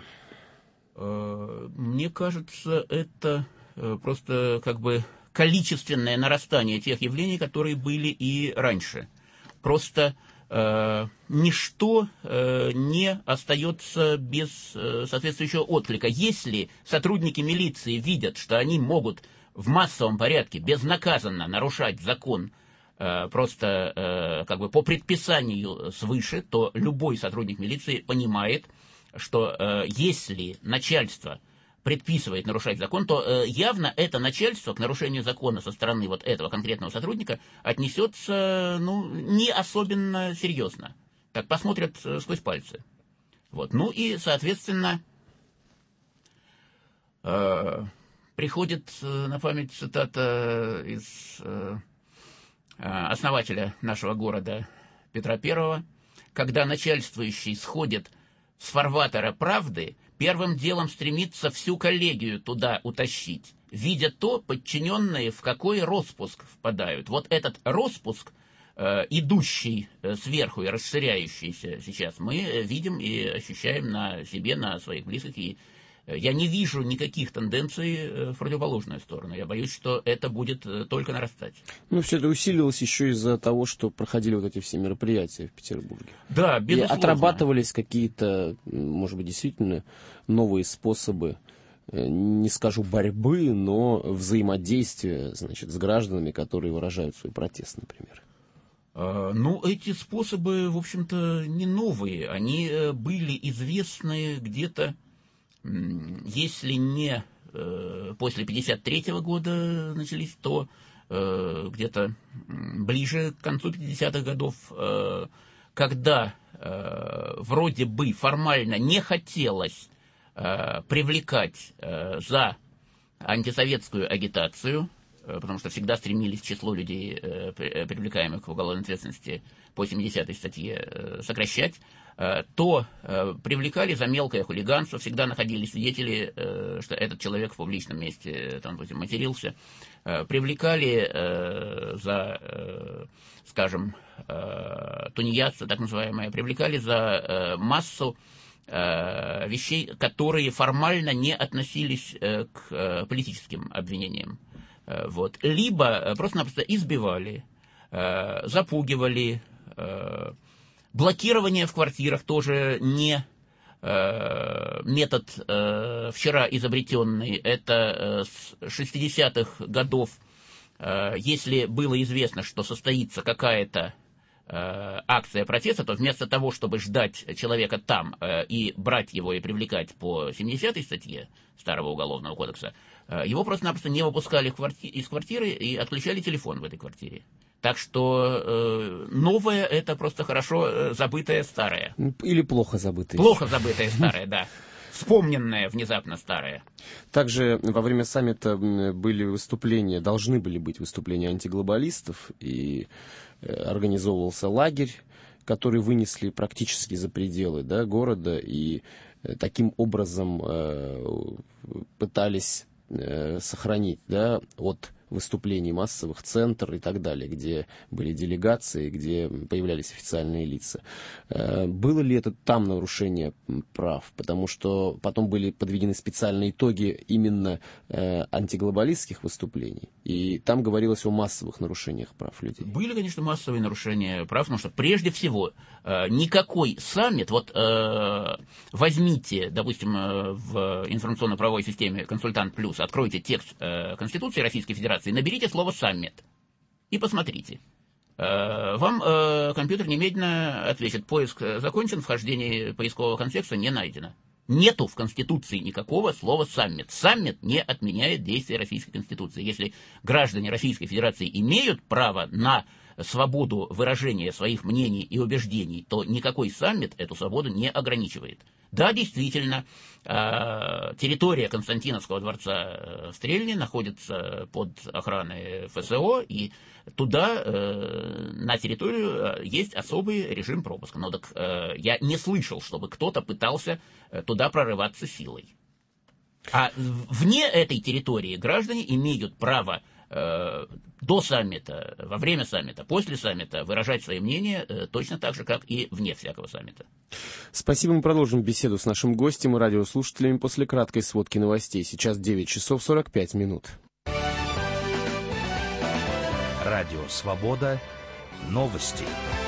Мне кажется, это просто как бы количественное нарастание тех явлений, которые были и раньше. Просто ничто не остается без соответствующего отклика. Если сотрудники милиции видят, что они могут в массовом порядке безнаказанно нарушать закон просто как бы по предписанию свыше, то любой сотрудник милиции понимает, что если начальство предписывает нарушать закон, то явно это начальство к нарушению закона со стороны вот этого конкретного сотрудника отнесется не особенно серьезно. Так посмотрят сквозь пальцы. Вот. Ну и, соответственно, приходит на память цитата из основателя нашего города Петра I, когда начальствующий сходит с фарватера правды, первым делом стремится всю коллегию туда утащить, видя то, подчиненные в какой роспуск впадают. Вот этот роспуск, идущий сверху и расширяющийся сейчас, мы видим и ощущаем на себе, на своих близких. И я не вижу никаких тенденций в противоположную сторону. Я боюсь, что это будет только нарастать. Ну, все это усилилось еще из-за того, что проходили вот эти все мероприятия в Петербурге. Да, безусловно. И отрабатывались какие-то, может быть, действительно новые способы, не скажу борьбы, но взаимодействия, значит, с гражданами, которые выражают свой протест, например. Ну, эти способы, в общем-то, не новые. Они были известны где-то, если не после 1953 года начались, то где-то ближе к концу 50-х годов, когда вроде бы формально не хотелось привлекать за антисоветскую агитацию, потому что всегда стремились число людей, привлекаемых к уголовной ответственности по 70-й статье, сокращать, то привлекали за мелкое хулиганство, всегда находили свидетели, что этот человек в публичном месте, там, допустим, матерился, привлекали за, скажем, тунеядство, так называемое, привлекали за массу вещей, которые формально не относились к политическим обвинениям. Вот. Либо просто-напросто избивали, запугивали, блокирование в квартирах тоже не метод вчера изобретенный, это с 60-х годов, если было известно, что состоится какая-то акция протеста, то вместо того, чтобы ждать человека там и брать его и привлекать по 70-й статье Старого уголовного кодекса, его просто-напросто не выпускали из квартиры и отключали телефон в этой квартире. Так что новое — это просто хорошо забытое старое. Или плохо забытое. Плохо забытое старое, да. Вспомненное внезапно старое. Также во время саммита были выступления, должны были быть выступления антиглобалистов, и организовывался лагерь, который вынесли практически за пределы, да, города, и таким образом пытались сохранить, да, от выступлений массовых центр и так далее, где были делегации, где появлялись официальные лица. Было ли это там нарушение прав? Потому что потом были подведены специальные итоги именно антиглобалистских выступлений, и там говорилось о массовых нарушениях прав людей. Были, конечно, массовые нарушения прав, потому что прежде всего никакой саммит, вот возьмите, допустим, в информационно-правовой системе «Консультант Плюс», откройте текст Конституции Российской Федерации, наберите слово «саммит» и посмотрите. Вам компьютер немедленно ответит: поиск закончен, вхождение поискового контекста не найдено. Нету в Конституции никакого слова «саммит». Саммит не отменяет действия Российской Конституции. Если граждане Российской Федерации имеют право на свободу выражения своих мнений и убеждений, то никакой саммит эту свободу не ограничивает. Да, действительно, территория Константиновского дворца в Стрельне находится под охраной ФСО, и туда, на территорию, есть особый режим пропуска. Но так я не слышал, чтобы кто-то пытался туда прорываться силой. А вне этой территории граждане имеют право до саммита, во время саммита, после саммита выражать свои мнения точно так же, как и вне всякого саммита. Спасибо. Мы продолжим беседу с нашим гостем и радиослушателями после краткой сводки новостей. Сейчас 9 часов 45 минут. Радио «Свобода». Новости.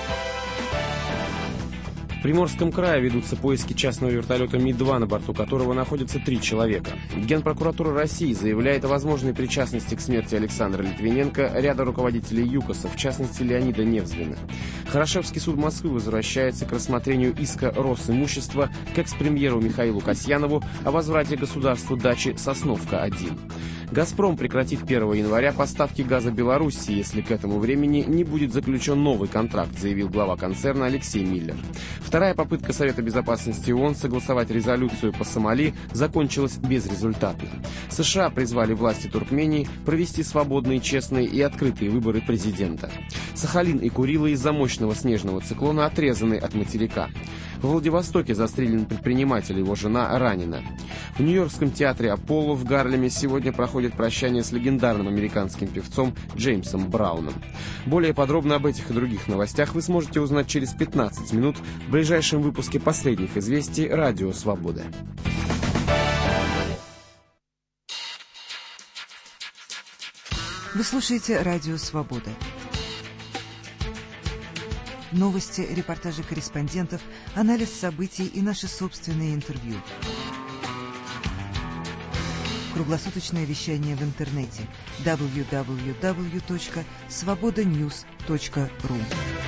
В Приморском крае ведутся поиски частного вертолета Ми-2, на борту которого находятся 3 человека. Генпрокуратура России заявляет о возможной причастности к смерти Александра Литвиненко ряда руководителей ЮКОСа, в частности Леонида Невзлина. Хорошевский суд Москвы возвращается к рассмотрению иска Росимущества к экс-премьеру Михаилу Касьянову о возврате государству дачи «Сосновка-1». «Газпром» прекратит 1 января поставки газа Белоруссии, если к этому времени не будет заключен новый контракт, заявил глава концерна Алексей Миллер. Вторая попытка Совета Безопасности ООН согласовать резолюцию по Сомали закончилась безрезультатно. США призвали власти Туркмении провести свободные, честные и открытые выборы президента. Сахалин и Курилы из-за мощного снежного циклона отрезаны от материка. Во Владивостоке застрелен предприниматель, его жена ранена. В Нью-Йоркском театре «Аполло» в Гарлеме сегодня проходит прощание с легендарным американским певцом Джеймсом Брауном. Более подробно об этих и других новостях вы сможете узнать через 15 минут в ближайшем выпуске последних известий «Радио Свобода». Вы слушаете «Радио Свобода». Новости, репортажи корреспондентов, анализ событий и наши собственные интервью. Круглосуточное вещание в интернете www.svobodanews.ru.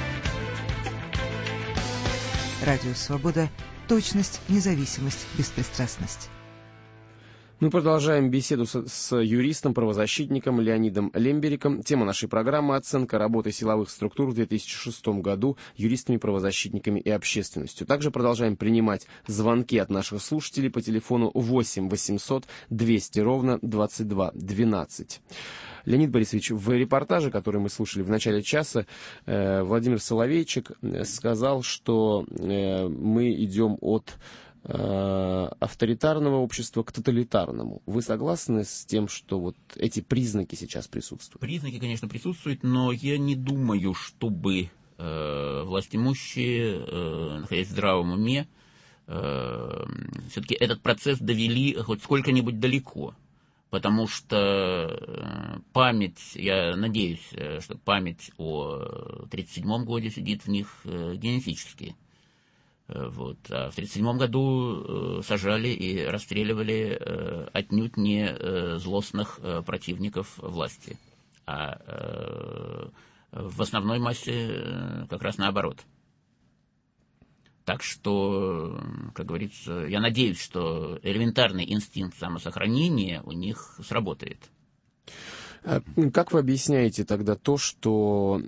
Радио Свобода. Точность, независимость, беспристрастность. Мы продолжаем беседу с юристом, правозащитником Леонидом Лембериком. Тема нашей программы — оценка работы силовых структур в 2006 году юристами, правозащитниками и общественностью. Также продолжаем принимать звонки от наших слушателей по телефону 8 800 200 ровно 22 12. Леонид Борисович, в репортаже, который мы слушали в начале часа, Владимир Соловейчик сказал, что мы идем от авторитарного общества к тоталитарному. Вы согласны с тем, что вот эти признаки сейчас присутствуют? Признаки, конечно, присутствуют, но я не думаю, чтобы властимущие, находясь в здравом уме, все-таки этот процесс довели хоть сколько-нибудь далеко. Потому что память, я надеюсь, что память о 1937 году сидит в них генетически. Вот. А в 1937 году сажали и расстреливали отнюдь не злостных противников власти, а в основной массе как раз наоборот. Так что, как говорится, я надеюсь, что элементарный инстинкт самосохранения у них сработает. Как вы объясняете тогда то, что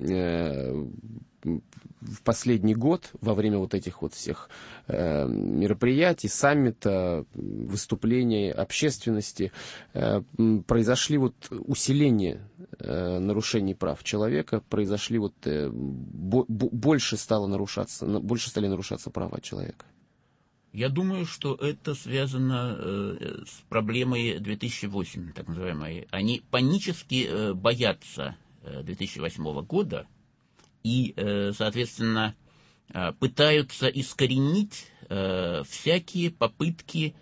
в последний год, во время вот этих вот всех мероприятий, саммита, выступлений общественности, произошли вот усиление нарушений прав человека, произошли вот больше стали нарушаться права человека? Я думаю, что это связано с проблемой 2008, так называемой. Они панически боятся 2008 года и, соответственно, пытаются искоренить всякие попытки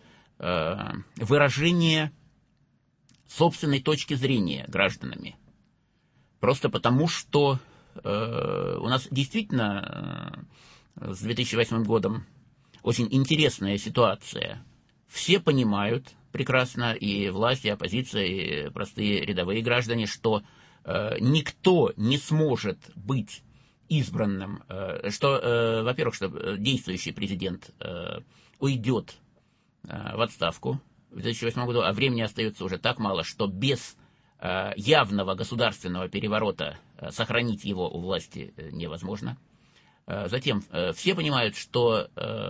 выражения собственной точки зрения гражданами. Просто потому, что у нас действительно с 2008 годом очень интересная ситуация. Все понимают прекрасно, и власть, и оппозиция, и простые рядовые граждане, что никто не сможет быть избранным, что, во-первых, что действующий президент уйдет в отставку в 2008 году, а времени остается уже так мало, что без явного государственного переворота сохранить его у власти невозможно. Затем все понимают, что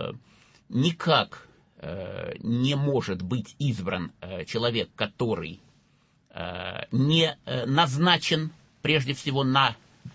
никак не может быть избран человек, который не назначен, прежде всего, на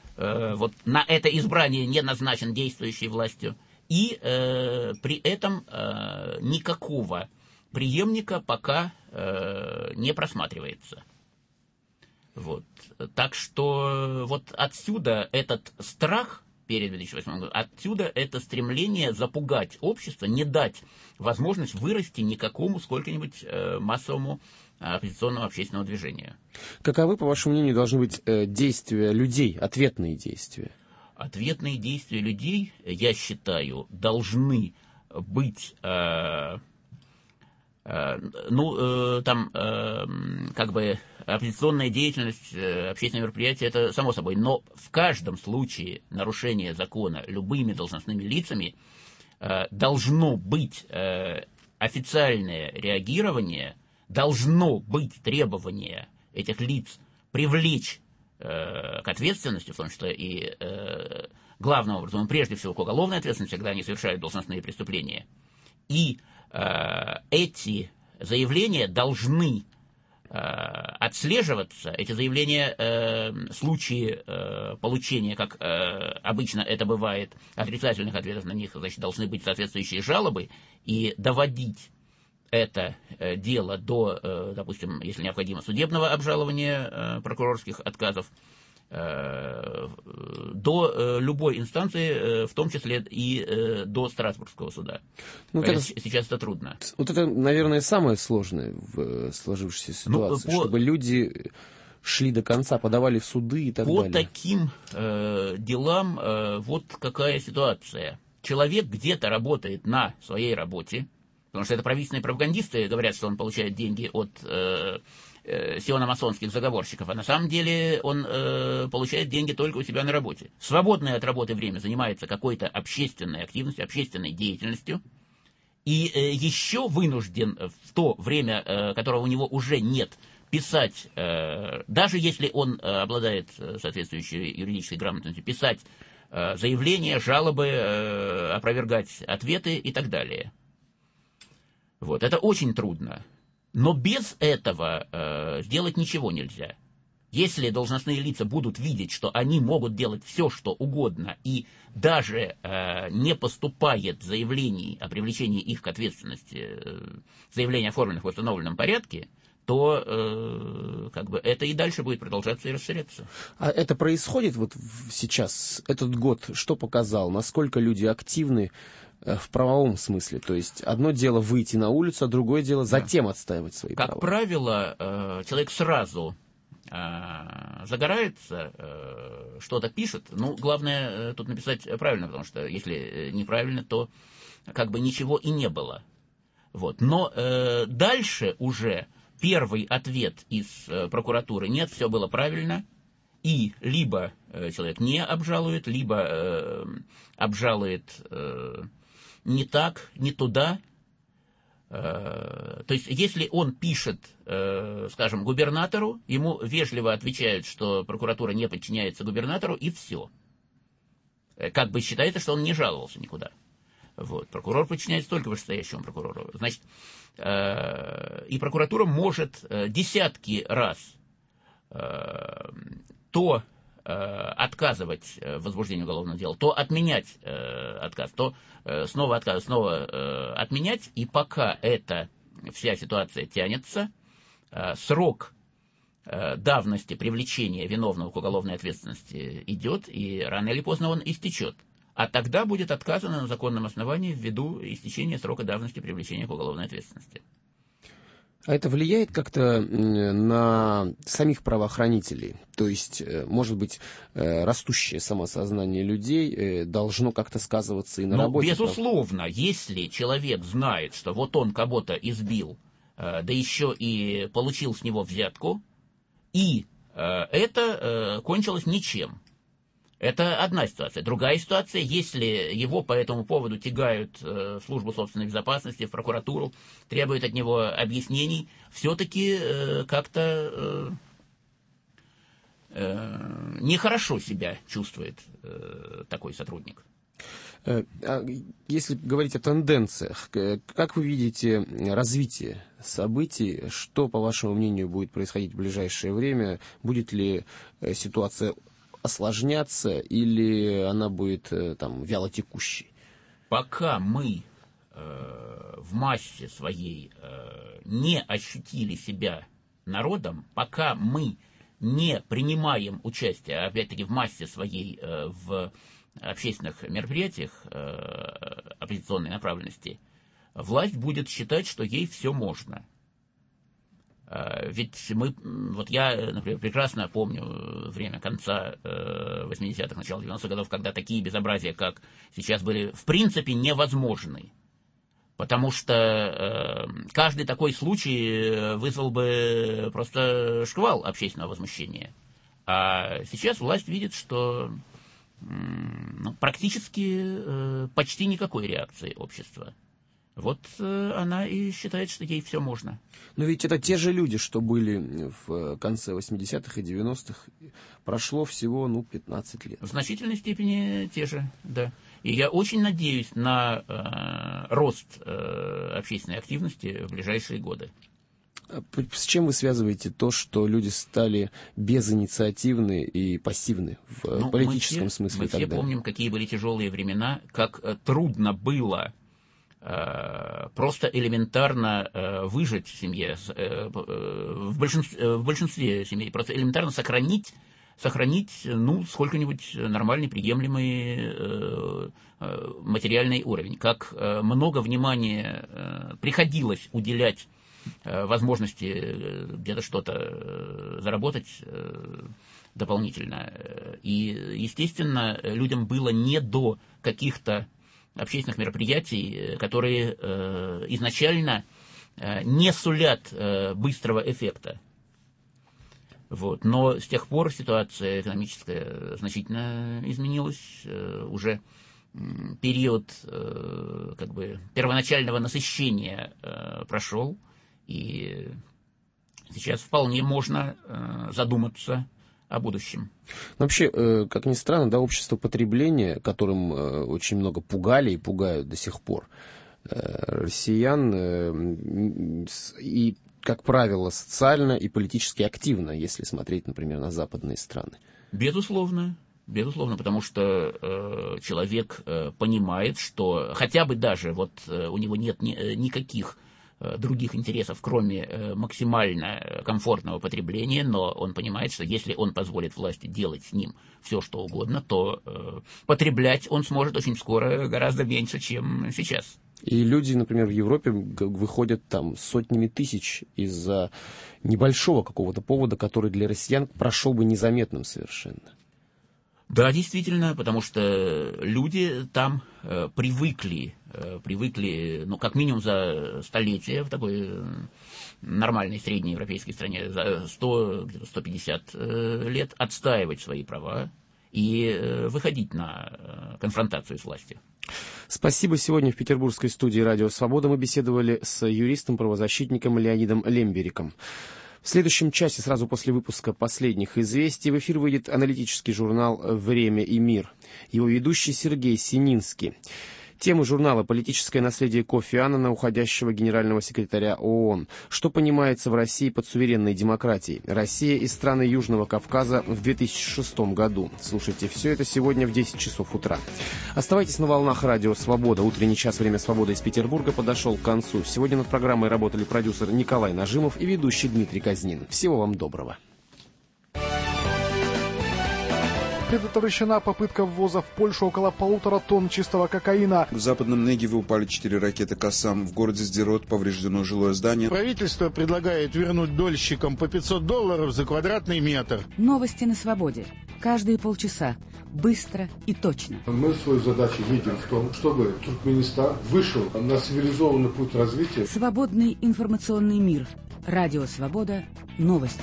это избрание не назначен действующей властью, и при этом никакого преемника пока не просматривается. Вот. Так что вот отсюда этот страх перед 2008 годом, отсюда это стремление запугать общество, не дать возможность вырасти никакому сколько-нибудь массовому оппозиционному общественному движению. Каковы, по вашему мнению, должны быть действия людей, ответные действия? Ответные действия людей, я считаю, должны быть оппозиционная деятельность, общественные мероприятия, это само собой. Но в каждом случае нарушения закона любыми должностными лицами должно быть официальное реагирование, должно быть требование этих лиц привлечь к ответственности, в том числе и главным образом, прежде всего к уголовной ответственности, когда они совершают должностные преступления. И эти заявления должны отслеживаться, эти заявления, случаи получения, как обычно это бывает, отрицательных ответов на них, значит, должны быть соответствующие жалобы, и доводить это дело до, допустим, если необходимо, судебного обжалования прокурорских отказов, до любой инстанции, в том числе и до Страсбургского суда. Сейчас это трудно. Вот это, наверное, самое сложное в сложившейся ситуации, чтобы люди шли до конца, подавали в суды и так далее. По таким делам вот какая ситуация. Человек где-то работает на своей работе, потому что это правительственные пропагандисты говорят, что он получает деньги от сионо-масонских заговорщиков, а на самом деле он получает деньги только у себя на работе. Свободное от работы время занимается какой-то общественной активностью, общественной деятельностью, и еще вынужден в то время, которого у него уже нет, писать, даже если он обладает соответствующей юридической грамотностью, писать заявления, жалобы, опровергать ответы и так далее. Вот, это очень трудно. Но без этого сделать ничего нельзя. Если должностные лица будут видеть, что они могут делать все, что угодно, и даже не поступает заявлений о привлечении их к ответственности, заявления, оформленных в установленном порядке, то как бы это и дальше будет продолжаться и расширяться. А это происходит вот сейчас, этот год, что показал, насколько люди активны в правовом смысле? То есть одно дело выйти на улицу, а другое дело затем отстаивать свои права. Как правило, человек сразу загорается, что-то пишет. Ну, главное тут написать правильно, потому что если неправильно, то как бы ничего и не было. Вот. Но дальше уже первый ответ из прокуратуры: нет, все было правильно. И либо человек не обжалует, либо обжалует не так, не туда. То есть, если он пишет, скажем, губернатору, ему вежливо отвечают, что прокуратура не подчиняется губернатору, и все. Как бы считается, что он не жаловался никуда. Вот. Прокурор подчиняется только вышестоящему прокурору. Значит, и прокуратура может десятки раз то отказывать в возбуждении уголовного дела, то отменять отказ, то снова отказ, снова отменять. И пока эта вся ситуация тянется, срок давности привлечения виновного к уголовной ответственности идет, и рано или поздно он истечет. А тогда будет отказано на законном основании ввиду истечения срока давности привлечения к уголовной ответственности. А это влияет как-то на самих правоохранителей? То есть, может быть, растущее самосознание людей должно как-то сказываться и на работе? Безусловно, если человек знает, что вот он кого-то избил, да еще и получил с него взятку, и это кончилось ничем. Это одна ситуация. Другая ситуация, если его по этому поводу тягают в службу собственной безопасности, в прокуратуру, требуют от него объяснений, все-таки как-то нехорошо себя чувствует такой сотрудник. Если говорить о тенденциях, как вы видите развитие событий? Что, по вашему мнению, будет происходить в ближайшее время? Будет ли ситуация осложняться, или она будет там вялотекущей? Пока мы в массе своей не ощутили себя народом, пока мы не принимаем участие, опять-таки, в массе своей в общественных мероприятиях оппозиционной направленности, власть будет считать, что ей все можно. Ведь я, например, прекрасно помню время конца 80-х, начала 90-х годов, когда такие безобразия, как сейчас, были в принципе невозможны. Потому что каждый такой случай вызвал бы просто шквал общественного возмущения. А сейчас власть видит, что практически почти никакой реакции общества. Вот она и считает, что ей все можно. Но ведь это те же люди, что были в конце 80-х и 90-х. Прошло всего, 15 лет. В значительной степени те же, да. И я очень надеюсь на рост общественной активности в ближайшие годы. С чем вы связываете то, что люди стали безинициативны и пассивны в политическом смысле? Мы все помним, какие были тяжелые времена, как трудно было просто элементарно выжить в семье, в большинстве семей, просто элементарно сохранить сколько-нибудь нормальный, приемлемый материальный уровень. Как много внимания приходилось уделять возможности где-то что-то заработать дополнительно. И, естественно, людям было не до каких-то общественных мероприятий, которые изначально не сулят быстрого эффекта. Вот. Но с тех пор ситуация экономическая значительно изменилась. Уже период первоначального насыщения прошел, и сейчас вполне можно задуматься о будущем. Вообще, как ни странно, общество потребления, которым очень много пугали и пугают до сих пор россиян, и, как правило, социально и политически активно, если смотреть, например, на западные страны. Безусловно, потому что человек понимает, что хотя бы даже у него нет никаких других интересов, кроме максимально комфортного потребления, но он понимает, что если он позволит власти делать с ним все, что угодно, то потреблять он сможет очень скоро гораздо меньше, чем сейчас. И люди, например, в Европе выходят там сотнями тысяч из-за небольшого какого-то повода, который для россиян прошел бы незаметным совершенно. Да, действительно, потому что люди там привыкли, как минимум за столетия в такой нормальной среднеевропейской стране, за 100-150 лет отстаивать свои права и выходить на конфронтацию с властью. Спасибо. Сегодня в петербургской студии «Радио Свобода» мы беседовали с юристом-правозащитником Леонидом Лембериком. В следующем часе, сразу после выпуска последних известий, в эфир выйдет аналитический журнал «Время и мир». Его ведущий Сергей Сининский. Темы журнала «Политическое наследие Кофи Аннана, уходящего генерального секретаря ООН». Что понимается в России под суверенной демократией? Россия и страны Южного Кавказа в 2006 году. Слушайте все это сегодня в 10 часов утра. Оставайтесь на волнах «Радио Свобода». Утренний час «Время свободы» из Петербурга подошел к концу. Сегодня над программой работали продюсер Николай Нажимов и ведущий Дмитрий Казнин. Всего вам доброго. Предотвращена попытка ввоза в Польшу около 1,5 тонн чистого кокаина. В западном Негеве упали 4 ракеты «Кассам». В городе Сдерот повреждено жилое здание. Правительство предлагает вернуть дольщикам по $500 за квадратный метр. Новости на свободе. Каждые полчаса. Быстро и точно. Мы свою задачу видим в том, чтобы Туркменистан вышел на цивилизованный путь развития. Свободный информационный мир. Радио Свобода. Новости.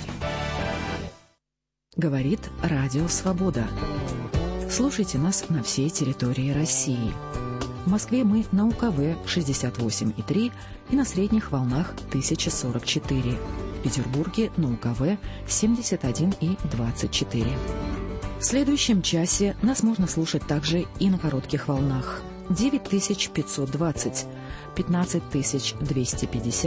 Говорит Радио Свобода. Слушайте нас на всей территории России. В Москве мы на УКВ 68,3 и на средних волнах 1044. В Петербурге на УКВ 71,24. В следующем часе нас можно слушать также и на коротких волнах. 9520, 15250.